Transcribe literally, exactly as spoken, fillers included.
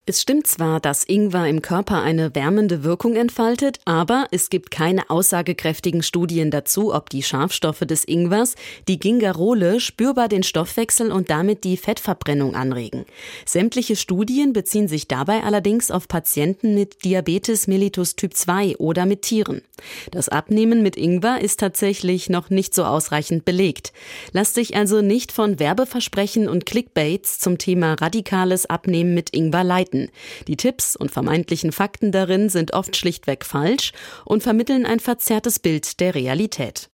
Es stimmt zwar, dass Ingwer im Körper eine wärmende Wirkung entfaltet, aber es gibt keine aussagekräftigen Studien dazu, ob die Schadstoffe des Ingwers, die Gingerole, spürbar den Stoffwechsel und damit die Fettverbrennung anregen. Sämtliche Studien beziehen sich dabei allerdings auf Patienten mit Diabetes mellitus Typ zwei oder mit Tieren. Das Abnehmen mit Ingwer ist tatsächlich noch nicht so ausreichend belegt. Lasst sich also nicht von Werbeversprechen und Clickbaits zum Thema radikales Abnehmen mit Ingwer leiten. Die Tipps und vermeintlichen Fakten darin sind oft schlichtweg falsch und vermitteln ein verzerrtes Bild der Realität.